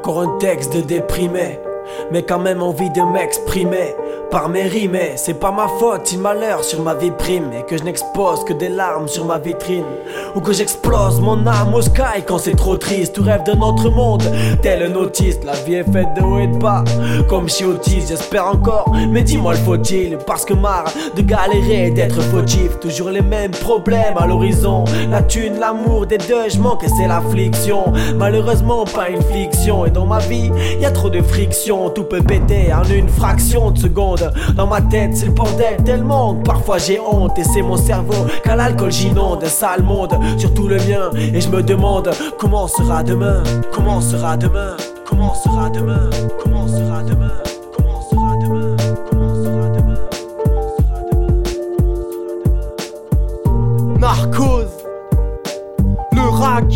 Encore un texte de déprimé, mais quand même envie de m'exprimer par mes rimes. C'est pas ma faute si le malheur sur ma vie prime et que je n'expose que des larmes sur ma vitrine, ou que j'explose mon âme au sky quand c'est trop triste. Tout rêve d'un autre monde, tel un autiste. La vie est faite de haut et de bas, comme chez Otis. J'espère encore, mais dis-moi le faut-il, parce que marre de galérer et d'être fautif. Toujours les mêmes problèmes à l'horizon, la thune, l'amour, des deuils, je manque et c'est l'affliction. Malheureusement pas une fiction, et dans ma vie y a trop de friction. Tout peut péter en une fraction de seconde. Dans ma tête c'est le bordel tellement que parfois j'ai honte, et c'est mon cerveau qu'à l'alcool j'inonde. Sale monde, surtout le mien, et je me demande comment sera demain, comment sera demain, comment sera demain, comment sera demain, comment sera demain, comment sera demain, comment sera demain, comment sera demain. Narcose, le rack.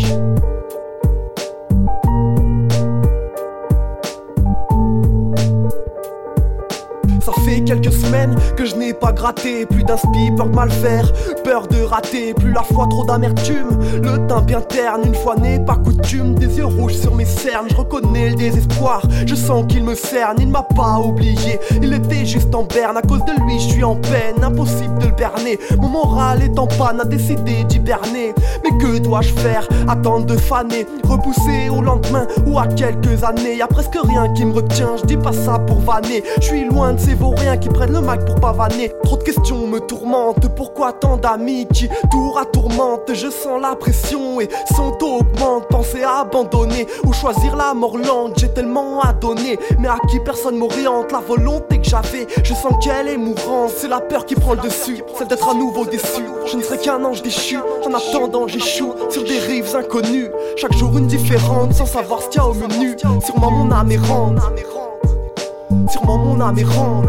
Ça fait quelques semaines que je n'ai pas gratté. Plus d'inspi, peur de mal faire, peur de rater. Plus la foi, trop d'amertume. Le teint bien terne, une fois n'est pas coutume. Des yeux rouges sur mes cernes, je reconnais le désespoir. Je sens qu'il me cerne, il ne m'a pas oublié. Il était juste en berne, à cause de lui je suis en peine. Impossible de le berner, mon moral est en panne, a décidé d'hiberner. Mais que dois-je faire? Attendre de faner, repousser au lendemain ou à quelques années. Y'a presque rien qui me retient, je dis pas ça pour vanner. Je suis loin de ces vauriens qui prennent le mic pour pavaner. Trop de questions me tourmentent, pourquoi tant d'amis qui tour à tourmente? Je sens la pression et son taux augmente. Penser à abandonner ou choisir la mort lente, j'ai tellement à donner, mais à qui personne m'oriente. La volonté que j'avais, je sens qu'elle est mourante. C'est la peur qui prend le dessus, celle d'être à nouveau déçu. Je ne serai qu'un ange déchu, en attendant j'échoue sur des rives inconnues. Chaque jour une différente, sans savoir ce qu'il y a au menu. Sûrement mon âme errante, sûrement mon âme errante,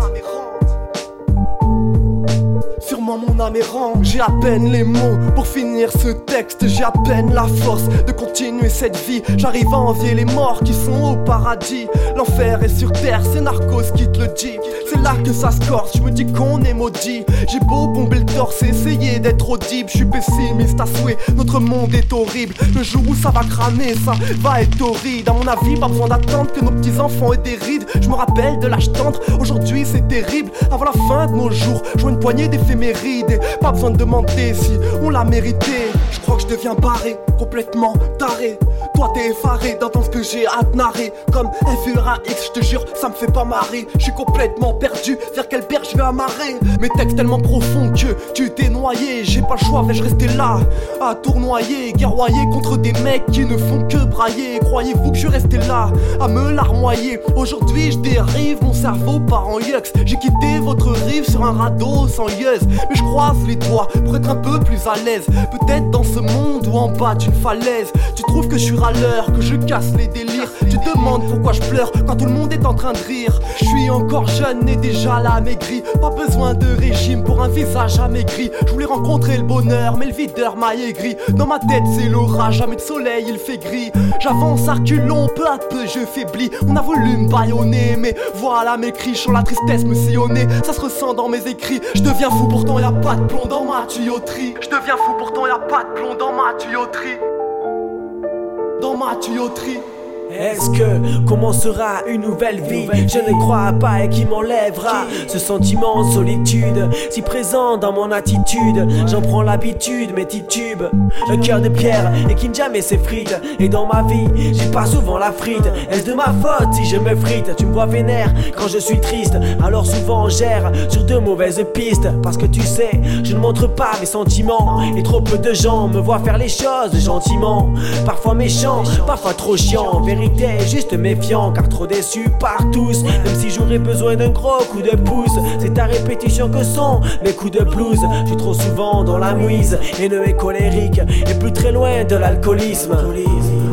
sûrement mon âme errante. J'ai à peine les mots pour finir ce texte, j'ai à peine la force de continuer cette vie. J'arrive à envier les morts qui sont au paradis. L'enfer est sur terre, c'est Narcos qui te le dit. C'est là que ça se corse, je me dis qu'on est maudit. J'ai beau bomber le torse et essayer d'être audible, je suis pessimiste à souhait, notre monde est horrible. Le jour où ça va cramer, ça va être horrible. À mon avis, pas besoin d'attendre que nos petits enfants aient des rides. Je me rappelle de l'âge tendre, aujourd'hui c'est terrible. Avant la fin de nos jours, je vois une poignée d'éphémérides et pas besoin de demander si on l'a mérité. Je crois que je deviens barré, complètement taré. Toi t'es effaré d'entendre ce que j'ai à te narrer. Comme FURAX, je te jure, ça me fait pas marrer. Je suis complètement perdu, vers quelle berge je vais amarrer. Mes textes tellement profonds que tu t'es noyé. J'ai pas le choix, vais-je rester là à tournoyer, guerroyer contre des mecs qui ne font que brailler. Croyez-vous que je suis resté là à me larmoyer? Aujourd'hui je dérive, mon cerveau part en yux. J'ai quitté votre rive sur un radeau sans yeuse, mais je croise les doigts pour être un peu plus à l'aise. Peut-être dans ce monde ou en bas d'une falaise. Tu trouves que je suis râleur, que je casse les délires. Tu demandes pourquoi je pleure quand tout le monde est en train de rire. Je suis encore jeune et déjà là maigri. Pas besoin de régime pour un visage amaigri. Je voulais rencontrer le bonheur mais le videur m'a aigri. Dans ma tête c'est l'orage, jamais de soleil il fait gris. J'avance à reculons, peu à peu je faiblis. On a voulu me bâillonner mais voilà mes cris. Je sens la tristesse me sillonner, ça se ressent dans mes écrits. Je deviens fou pourtant y'a pas de plomb dans ma tuyauterie. Je deviens fou pourtant y'a pas de plomb dans ma tuyauterie. Dans ma tuyauterie. Est-ce que commencera une nouvelle vie? Je ne crois pas, et qui m'enlèvera ce sentiment de solitude si présent dans mon attitude? J'en prends l'habitude, mes titubes, un cœur de pierre et qui ne jamais s'effrite. Et dans ma vie, j'ai pas souvent la frite. Est-ce de ma faute si je me frite? Tu me vois vénère quand je suis triste, alors souvent on gère sur de mauvaises pistes. Parce que tu sais, je ne montre pas mes sentiments, et trop peu de gens me voient faire les choses gentiment. Parfois méchant, parfois trop chiant. Vérité, juste méfiant, car trop déçu par tous. Même si j'aurais besoin d'un gros coup de pouce, c'est à répétition que sont mes coups de blues. Je suis trop souvent dans la mouise, haineux et colérique, et plus très loin de l'alcoolisme.